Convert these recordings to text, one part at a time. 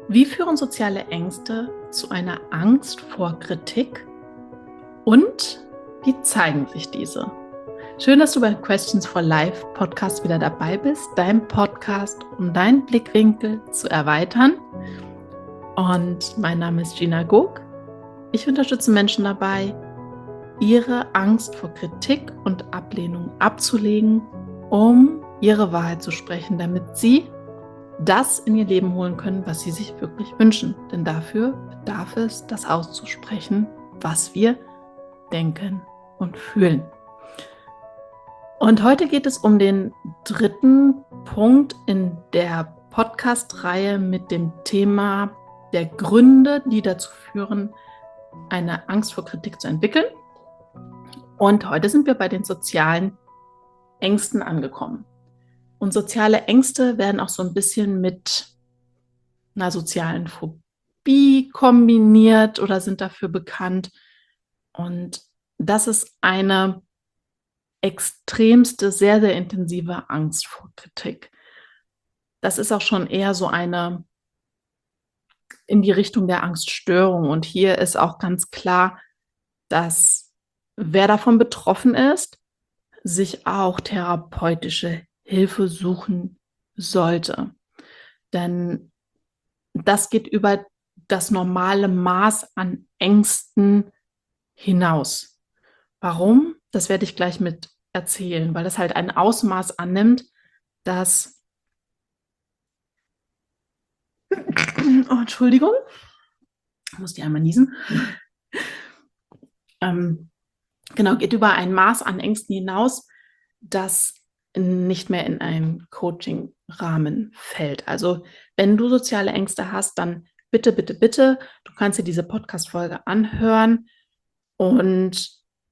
Wie führen soziale Ängste zu einer Angst vor Kritik und wie zeigen sich diese? Schön, dass du bei Questions for Life Podcast wieder dabei bist, dein Podcast, um deinen Blickwinkel zu erweitern. Und mein Name ist Gina Gog. Ich unterstütze Menschen dabei, ihre Angst vor Kritik und Ablehnung abzulegen, um ihre Wahrheit zu sprechen, damit sie das in ihr Leben holen können, was sie sich wirklich wünschen. Denn dafür bedarf es, das auszusprechen, was wir denken und fühlen. Und heute geht es um den dritten Punkt in der Podcast-Reihe mit dem Thema der Gründe, die dazu führen, eine Angst vor Kritik zu entwickeln. Und heute sind wir bei den sozialen Ängsten angekommen. Und soziale Ängste werden auch so ein bisschen mit einer sozialen Phobie kombiniert oder sind dafür bekannt. Und das ist eine extremste, sehr, sehr intensive Angst vor Kritik. Das ist auch schon eher so eine in die Richtung der Angststörung. Und hier ist auch ganz klar, dass wer davon betroffen ist, sich auch therapeutische Hilfe suchen sollte. Denn das geht über das normale Maß an Ängsten hinaus. Warum? Das werde ich gleich mit erzählen, weil das halt ein Ausmaß annimmt, das Entschuldigung, ich muss die einmal niesen. Genau, geht über ein Maß an Ängsten hinaus, das nicht mehr in einen Coaching-Rahmen fällt. Also wenn du soziale Ängste hast, dann bitte, bitte, bitte, du kannst dir diese Podcast-Folge anhören und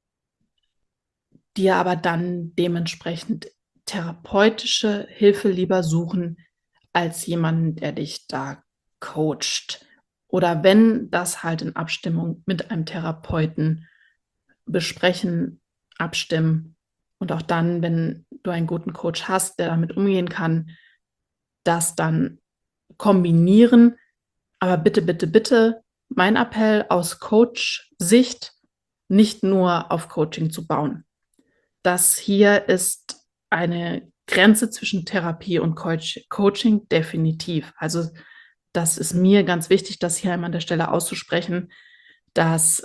dir aber dann dementsprechend therapeutische Hilfe lieber suchen, als jemanden, der dich da coacht. Oder wenn das halt in Abstimmung mit einem Therapeuten besprechen, abstimmen. Und auch dann, wenn du einen guten Coach hast, der damit umgehen kann, das dann kombinieren. Aber bitte, bitte, bitte, mein Appell aus Coach-Sicht, nicht nur auf Coaching zu bauen. Das hier ist eine Grenze zwischen Therapie und Coaching definitiv. Also das ist mir ganz wichtig, das hier einmal an der Stelle auszusprechen, dass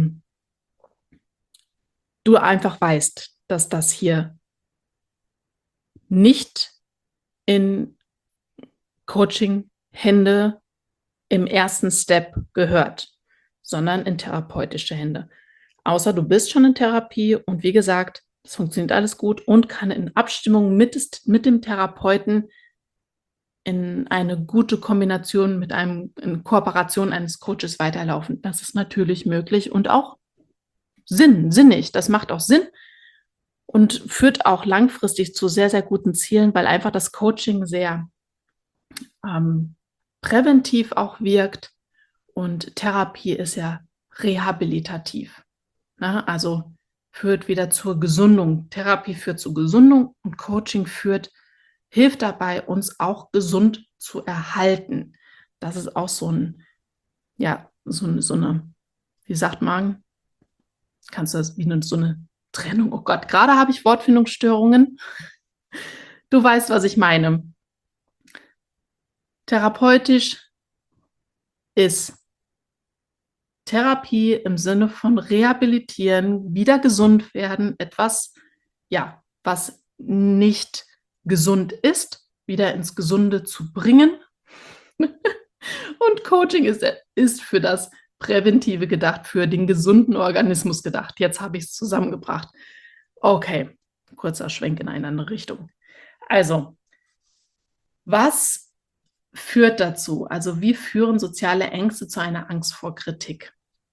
du einfach weißt, dass das hier nicht in Coaching-Hände im ersten Step gehört, sondern in therapeutische Hände. Außer du bist schon in Therapie und wie gesagt, es funktioniert alles gut und kann in Abstimmung mit dem Therapeuten in eine gute Kombination mit in Kooperation eines Coaches weiterlaufen. Das ist natürlich möglich und auch sinnig. Das macht auch Sinn und führt auch langfristig zu sehr, sehr guten Zielen, weil einfach das Coaching sehr präventiv auch wirkt und Therapie ist ja rehabilitativ. Ne? Also führt wieder zur Gesundung. Therapie führt zur Gesundung und Coaching hilft dabei, uns auch gesund zu erhalten. Das ist auch so eine, wie sagt man, kannst du das wie so eine Trennung? Oh Gott, gerade habe ich Wortfindungsstörungen. Du weißt, was ich meine. Therapeutisch ist Therapie im Sinne von rehabilitieren, wieder gesund werden, etwas, ja, was nicht gesund ist, wieder ins Gesunde zu bringen. Und Coaching ist für das Präventive gedacht, für den gesunden Organismus gedacht. Jetzt habe ich es zusammengebracht. Okay, kurzer Schwenk in eine andere Richtung. Also, was führt dazu? Also, wie führen soziale Ängste zu einer Angst vor Kritik?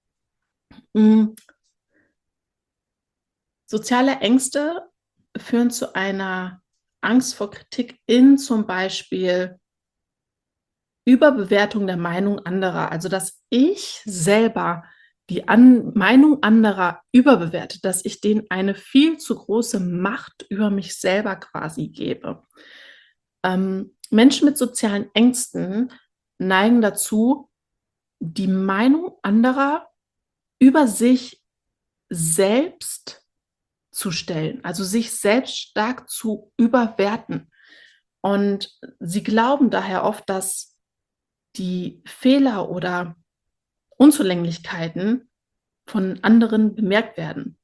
Soziale Ängste führen zu einer Angst vor Kritik in zum Beispiel Überbewertung der Meinung anderer. Also, dass ich selber die Meinung anderer überbewerte, dass ich denen eine viel zu große Macht über mich selber quasi gebe. Menschen mit sozialen Ängsten neigen dazu, die Meinung anderer über sich selbst zu stellen, also sich selbst stark zu überwerten. Und sie glauben daher oft, dass die Fehler oder Unzulänglichkeiten von anderen bemerkt werden,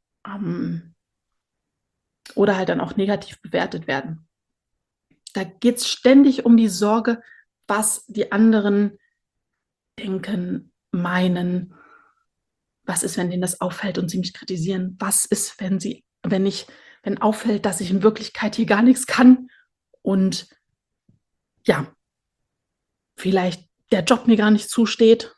oder halt dann auch negativ bewertet werden. Da geht es ständig um die Sorge, was die anderen denken, meinen. Was ist, wenn denen das auffällt und sie mich kritisieren? Was ist, wenn auffällt, dass ich in Wirklichkeit hier gar nichts kann und ja, vielleicht der Job mir gar nicht zusteht?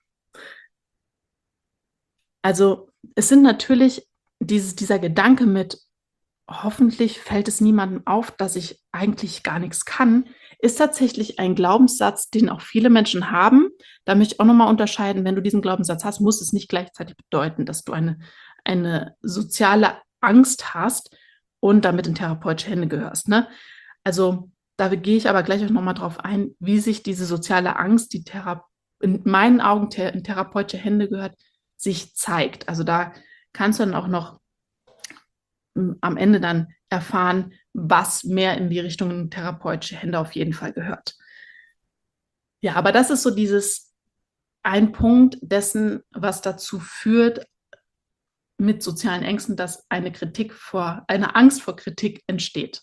Also es sind natürlich dieser Gedanke mit, hoffentlich fällt es niemandem auf, dass ich eigentlich gar nichts kann, ist tatsächlich ein Glaubenssatz, den auch viele Menschen haben. Da möchte ich auch nochmal unterscheiden, wenn du diesen Glaubenssatz hast, muss es nicht gleichzeitig bedeuten, dass du eine soziale Angst hast und damit in therapeutische Hände gehörst. Ne? Also da gehe ich aber gleich auch nochmal drauf ein, wie sich diese soziale Angst, die in meinen Augen in therapeutische Hände gehört, sich zeigt. Also da kannst du dann auch noch am Ende dann erfahren, was mehr in die Richtung therapeutische Hände auf jeden Fall gehört. Ja, aber das ist so ein Punkt dessen, was dazu führt mit sozialen Ängsten, dass eine Angst vor Kritik entsteht.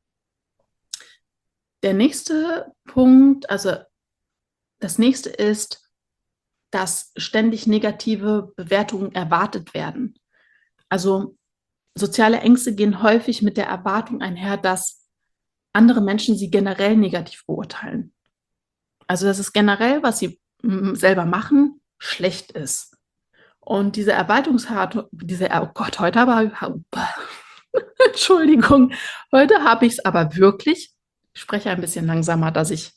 Der nächste Punkt, also das nächste ist, dass ständig negative Bewertungen erwartet werden. Also soziale Ängste gehen häufig mit der Erwartung einher, dass andere Menschen sie generell negativ beurteilen. Also dass es generell, was sie selber machen, schlecht ist. Und diese Erwartungshaltung, oh Gott, heute aber, Entschuldigung, heute habe ich es aber wirklich, ich spreche ein bisschen langsamer, dass ich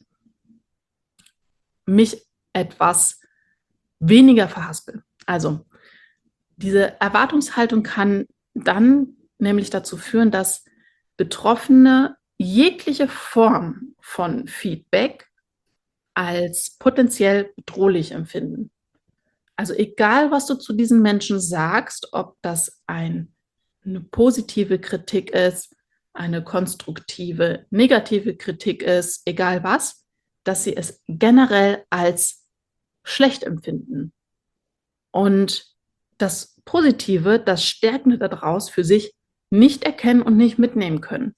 mich etwas weniger verhaspel. Also diese Erwartungshaltung kann dann nämlich dazu führen, dass Betroffene jegliche Form von Feedback als potenziell bedrohlich empfinden. Also egal, was du zu diesen Menschen sagst, ob das eine positive Kritik ist, eine konstruktive, negative Kritik ist, egal was, dass sie es generell als schlecht empfinden. Und das Positive, das Stärkende daraus für sich nicht erkennen und nicht mitnehmen können.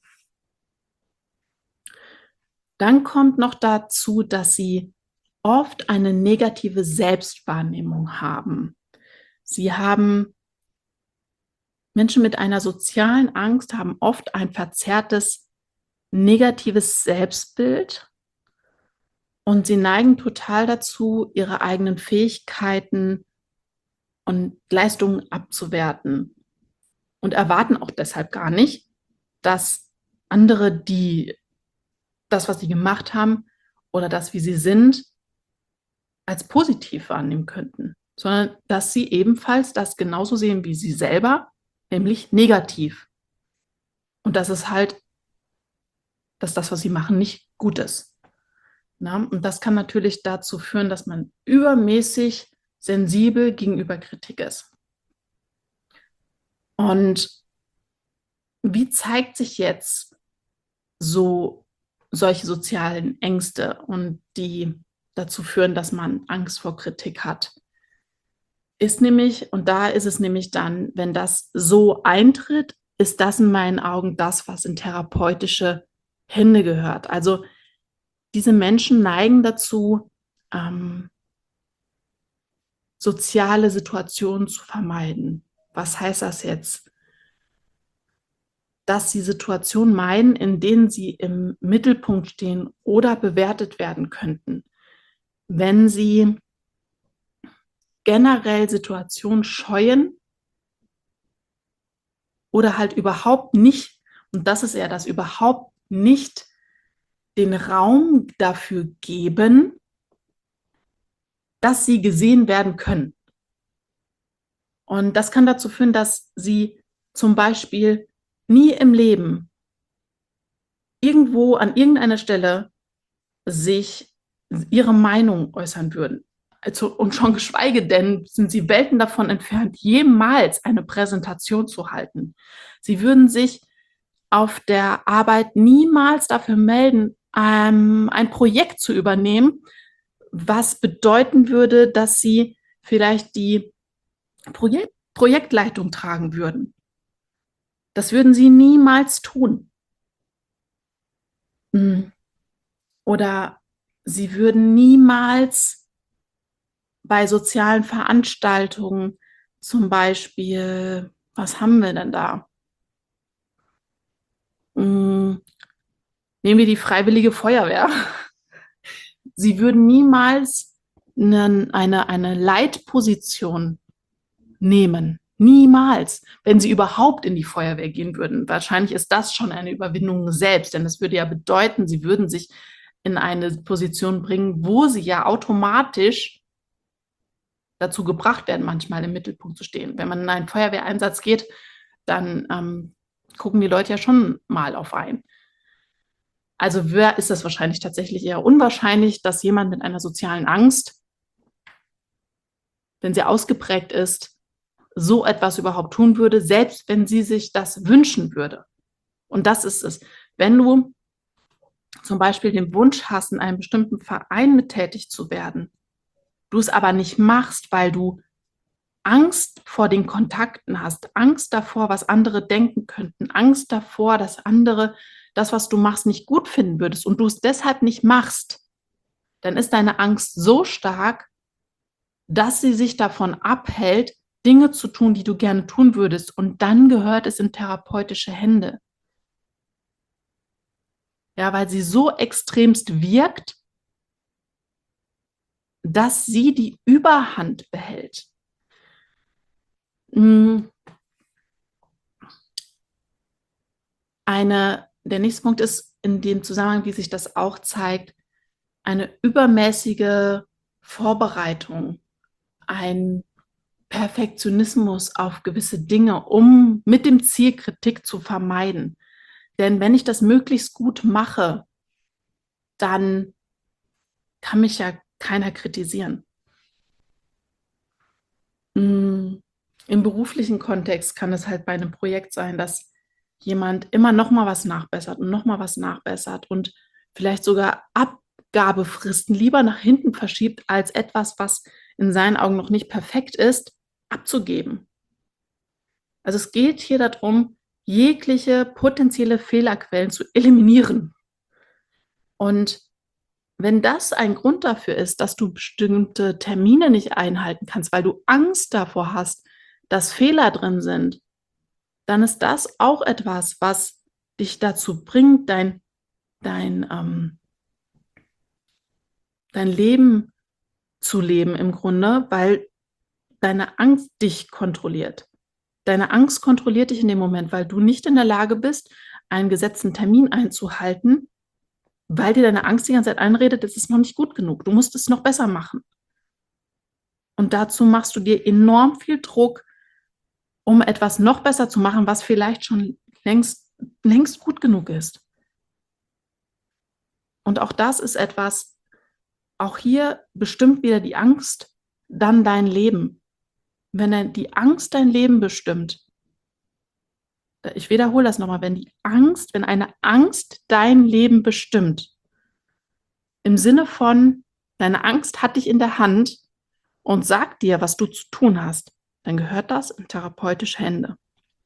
Dann kommt noch dazu, dass sie oft eine negative Selbstwahrnehmung haben. Menschen mit einer sozialen Angst haben oft ein verzerrtes, negatives Selbstbild und sie neigen total dazu, ihre eigenen Fähigkeiten und Leistungen abzuwerten und erwarten auch deshalb gar nicht, dass andere das, was sie gemacht haben oder das, wie sie sind, als positiv wahrnehmen könnten, sondern dass sie ebenfalls das genauso sehen wie sie selber, nämlich negativ. Und dass das, was sie machen, nicht gut ist. Na? Und das kann natürlich dazu führen, dass man übermäßig sensibel gegenüber Kritik ist. Und wie zeigt sich jetzt solche sozialen Ängste und die dazu führen, dass man Angst vor Kritik hat? Da ist es nämlich dann, wenn das so eintritt, ist das in meinen Augen das, was in therapeutische Hände gehört. Also diese Menschen neigen dazu, soziale Situationen zu vermeiden. Was heißt das jetzt? Dass sie Situationen meiden, in denen sie im Mittelpunkt stehen oder bewertet werden könnten. Wenn sie generell Situationen scheuen oder halt überhaupt nicht, und das ist ja das, überhaupt nicht den Raum dafür geben, dass sie gesehen werden können. Und das kann dazu führen, dass sie zum Beispiel nie im Leben irgendwo an irgendeiner Stelle sich ihre Meinung äußern würden. Also, und schon geschweige denn sind sie Welten davon entfernt, jemals eine Präsentation zu halten. Sie würden sich auf der Arbeit niemals dafür melden, ein Projekt zu übernehmen, was bedeuten würde, dass sie vielleicht die Projektleitung tragen würden. Das würden sie niemals tun. Oder sie würden niemals bei sozialen Veranstaltungen, zum Beispiel, was haben wir denn da? Nehmen wir die Freiwillige Feuerwehr. Sie würden niemals eine Leitposition nehmen. Niemals. Wenn sie überhaupt in die Feuerwehr gehen würden. Wahrscheinlich ist das schon eine Überwindung selbst, denn das würde ja bedeuten, sie würden sich in eine Position bringen, wo sie ja automatisch dazu gebracht werden, manchmal im Mittelpunkt zu stehen. Wenn man in einen Feuerwehreinsatz geht, dann gucken die Leute ja schon mal auf einen. Also ist das wahrscheinlich tatsächlich eher unwahrscheinlich, dass jemand mit einer sozialen Angst, wenn sie ausgeprägt ist, so etwas überhaupt tun würde, selbst wenn sie sich das wünschen würde. Und das ist es. Wenn du zum Beispiel den Wunsch hast, in einem bestimmten Verein mit tätig zu werden, du es aber nicht machst, weil du Angst vor den Kontakten hast, Angst davor, was andere denken könnten, Angst davor, dass andere das, was du machst, nicht gut finden würdest und du es deshalb nicht machst, dann ist deine Angst so stark, dass sie sich davon abhält, Dinge zu tun, die du gerne tun würdest. Und dann gehört es in therapeutische Hände. Ja, weil sie so extremst wirkt, dass sie die Überhand behält. Der nächste Punkt ist in dem Zusammenhang, wie sich das auch zeigt, eine übermäßige Vorbereitung, ein Perfektionismus auf gewisse Dinge, um mit dem Ziel, Kritik zu vermeiden. Denn wenn ich das möglichst gut mache, dann kann mich ja keiner kritisieren. Im beruflichen Kontext kann es halt bei einem Projekt sein, dass jemand immer noch mal was nachbessert und noch mal was nachbessert und vielleicht sogar Abgabefristen lieber nach hinten verschiebt, als etwas, was in seinen Augen noch nicht perfekt ist, abzugeben. Also es geht hier darum, jegliche potenzielle Fehlerquellen zu eliminieren. Und wenn das ein Grund dafür ist, dass du bestimmte Termine nicht einhalten kannst, weil du Angst davor hast, dass Fehler drin sind, dann ist das auch etwas, was dich dazu bringt, dein Leben zu leben im Grunde, weil deine Angst dich kontrolliert. Deine Angst kontrolliert dich in dem Moment, weil du nicht in der Lage bist, einen gesetzten Termin einzuhalten, weil dir deine Angst die ganze Zeit einredet, das ist noch nicht gut genug. Du musst es noch besser machen. Und dazu machst du dir enorm viel Druck, um etwas noch besser zu machen, was vielleicht schon längst gut genug ist. Und auch das ist etwas, auch hier bestimmt wieder die Angst dann dein Leben. Wenn die Angst dein Leben bestimmt, ich wiederhole das nochmal, wenn eine Angst dein Leben bestimmt, im Sinne von, deine Angst hat dich in der Hand und sagt dir, was du zu tun hast, dann gehört das in therapeutische Hände.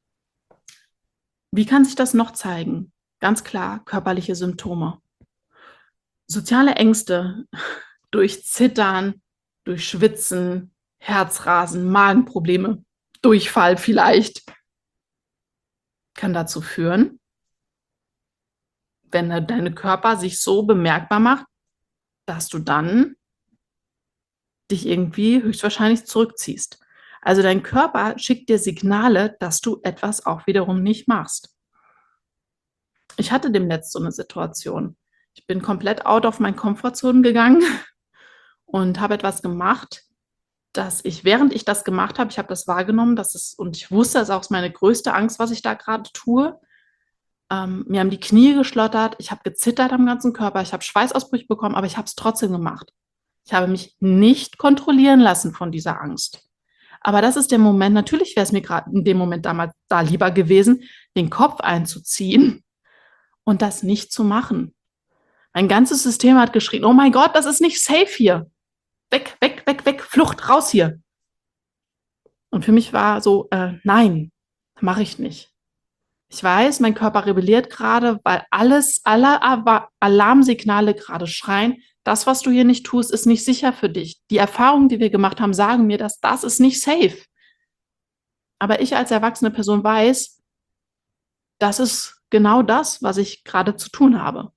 Wie kann sich das noch zeigen? Ganz klar, körperliche Symptome. Soziale Ängste durch Zittern, durch Schwitzen, Herzrasen, Magenprobleme, Durchfall vielleicht, kann dazu führen, wenn dein Körper sich so bemerkbar macht, dass du dann dich irgendwie höchstwahrscheinlich zurückziehst. Also dein Körper schickt dir Signale, dass du etwas auch wiederum nicht machst. Ich hatte demnächst so eine Situation. Ich bin komplett out of my comfort zone gegangen und habe etwas gemacht, dass ich, während ich das gemacht habe, ich habe das wahrgenommen, und ich wusste, das ist auch meine größte Angst, was ich da gerade tue. Mir haben die Knie geschlottert, ich habe gezittert am ganzen Körper, ich habe Schweißausbrüche bekommen, aber ich habe es trotzdem gemacht. Ich habe mich nicht kontrollieren lassen von dieser Angst. Aber das ist der Moment, natürlich wäre es mir gerade in dem Moment damals da lieber gewesen, den Kopf einzuziehen und das nicht zu machen. Mein ganzes System hat geschrien, oh mein Gott, das ist nicht safe hier. Weg, weg, weg, weg, Flucht, raus hier. Und für mich war so, nein, mache ich nicht. Ich weiß, mein Körper rebelliert gerade, weil alle Alarmsignale gerade schreien, das, was du hier nicht tust, ist nicht sicher für dich. Die Erfahrungen, die wir gemacht haben, sagen mir, dass das ist nicht safe. Aber ich als erwachsene Person weiß, das ist genau das, was ich gerade zu tun habe.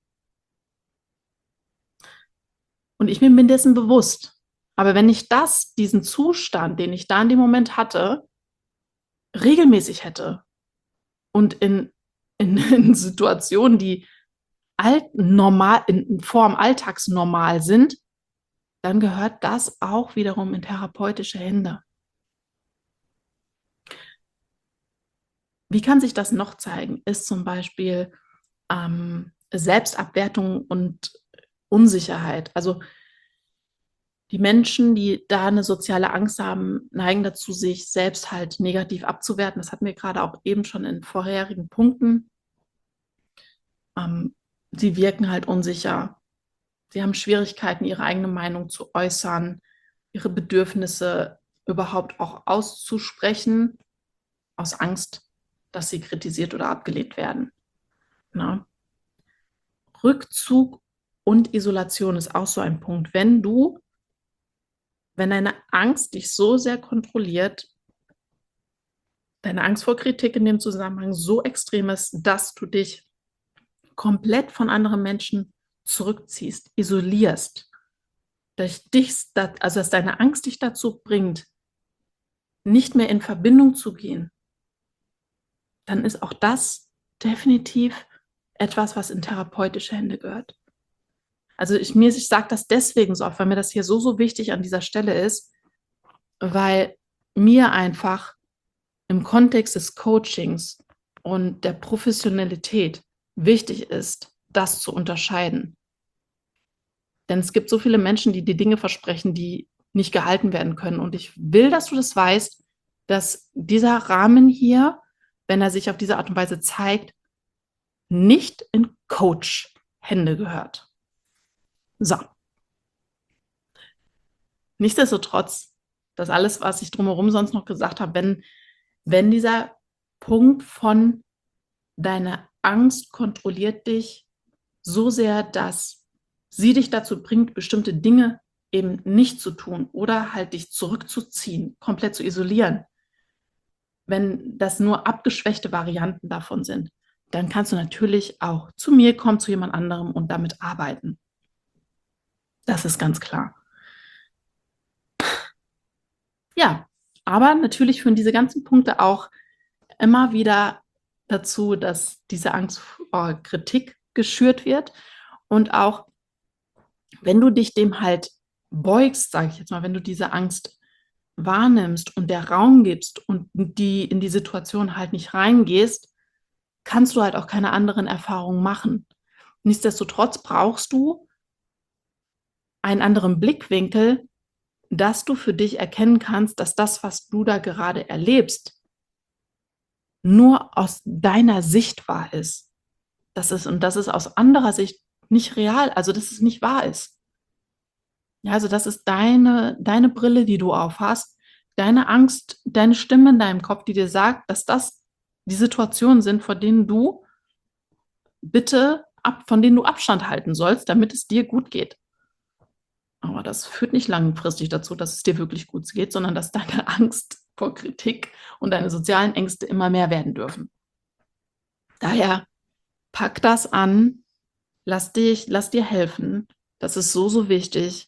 Und ich bin mir dessen bewusst. Aber wenn ich diesen Zustand, den ich da in dem Moment hatte, regelmäßig hätte und in Situationen, die normal, in Form alltagsnormal sind, dann gehört das auch wiederum in therapeutische Hände. Wie kann sich das noch zeigen? Ist zum Beispiel Selbstabwertung und Unsicherheit. Also die Menschen, die da eine soziale Angst haben, neigen dazu, sich selbst halt negativ abzuwerten. Das hatten wir gerade auch eben schon in vorherigen Punkten. Sie wirken halt unsicher. Sie haben Schwierigkeiten, ihre eigene Meinung zu äußern, ihre Bedürfnisse überhaupt auch auszusprechen, aus Angst, dass sie kritisiert oder abgelehnt werden. Na? Rückzug und Isolation ist auch so ein Punkt. Wenn deine Angst dich so sehr kontrolliert, deine Angst vor Kritik in dem Zusammenhang so extrem ist, dass du dich komplett von anderen Menschen zurückziehst, isolierst, dass deine Angst dich dazu bringt, nicht mehr in Verbindung zu gehen, dann ist auch das definitiv etwas, was in therapeutische Hände gehört. Also ich sage das deswegen so oft, weil mir das hier so wichtig an dieser Stelle ist, weil mir einfach im Kontext des Coachings und der Professionalität wichtig ist, das zu unterscheiden. Denn es gibt so viele Menschen, die die Dinge versprechen, die nicht gehalten werden können. Und ich will, dass du das weißt, dass dieser Rahmen hier, wenn er sich auf diese Art und Weise zeigt, nicht in Coach-Hände gehört. So. Nichtsdestotrotz, das alles, was ich drumherum sonst noch gesagt habe, wenn dieser Punkt von deine Angst kontrolliert dich so sehr, dass sie dich dazu bringt, bestimmte Dinge eben nicht zu tun oder halt dich zurückzuziehen, komplett zu isolieren. Wenn das nur abgeschwächte Varianten davon sind, dann kannst du natürlich auch zu mir kommen, zu jemand anderem und damit arbeiten. Das ist ganz klar. Ja, aber natürlich führen diese ganzen Punkte auch immer wieder dazu, dass diese Angst vor Kritik geschürt wird. Und auch wenn du dich dem halt beugst, sage ich jetzt mal, wenn du diese Angst wahrnimmst und der Raum gibst und in die Situation halt nicht reingehst, kannst du halt auch keine anderen Erfahrungen machen. Nichtsdestotrotz brauchst du einen anderen Blickwinkel, dass du für dich erkennen kannst, dass das, was du da gerade erlebst, nur aus deiner Sicht wahr ist. Das ist aus anderer Sicht nicht real, also dass es nicht wahr ist. Ja, also das ist deine Brille, die du aufhast, deine Angst, deine Stimme in deinem Kopf, die dir sagt, dass das die Situationen sind, von denen du Abstand halten sollst, damit es dir gut geht. Aber das führt nicht langfristig dazu, dass es dir wirklich gut geht, sondern dass deine Angst vor Kritik und deine sozialen Ängste immer mehr werden dürfen. Daher pack das an, lass dir helfen. Das ist so wichtig.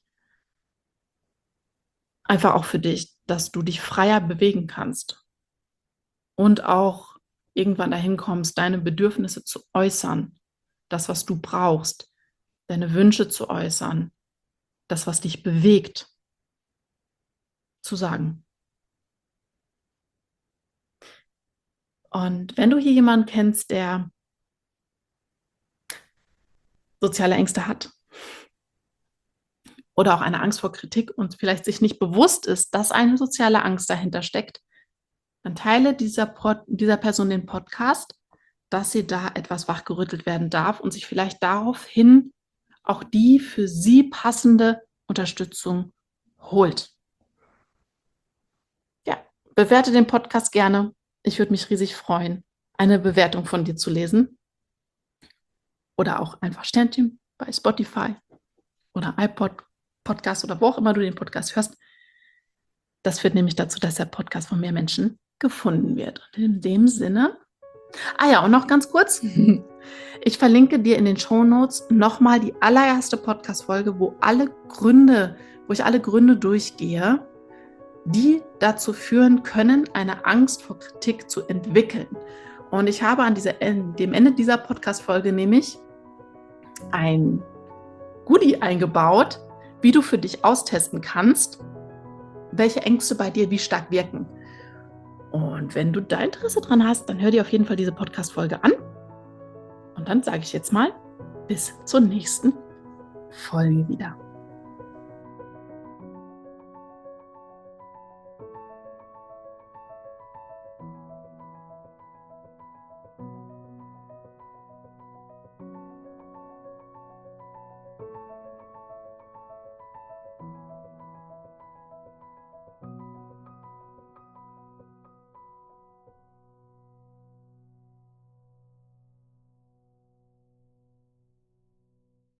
Einfach auch für dich, dass du dich freier bewegen kannst und auch irgendwann dahin kommst, deine Bedürfnisse zu äußern, das, was du brauchst, deine Wünsche zu äußern, das, was dich bewegt, zu sagen. Und wenn du hier jemanden kennst, der soziale Ängste hat oder auch eine Angst vor Kritik und vielleicht sich nicht bewusst ist, dass eine soziale Angst dahinter steckt, dann teile dieser Person den Podcast, dass sie da etwas wachgerüttelt werden darf und sich vielleicht daraufhin auch die für sie passende Unterstützung holt. Ja, bewerte den Podcast gerne. Ich würde mich riesig freuen, eine Bewertung von dir zu lesen oder auch einfach Sternchen bei Spotify oder iPod Podcast oder wo auch immer du den Podcast hörst. Das führt nämlich dazu, dass der Podcast von mehr Menschen gefunden wird. Und in dem Sinne, und noch ganz kurz, ich verlinke dir in den Shownotes nochmal die allererste Podcast-Folge, wo ich alle Gründe durchgehe, die dazu führen können, eine Angst vor Kritik zu entwickeln. Und ich habe an dem Ende dieser Podcast-Folge nämlich ein Goodie eingebaut, wie du für dich austesten kannst, welche Ängste bei dir wie stark wirken. Und wenn du da Interesse dran hast, dann hör dir auf jeden Fall diese Podcast-Folge an. Und dann sage ich jetzt mal, bis zur nächsten Folge wieder.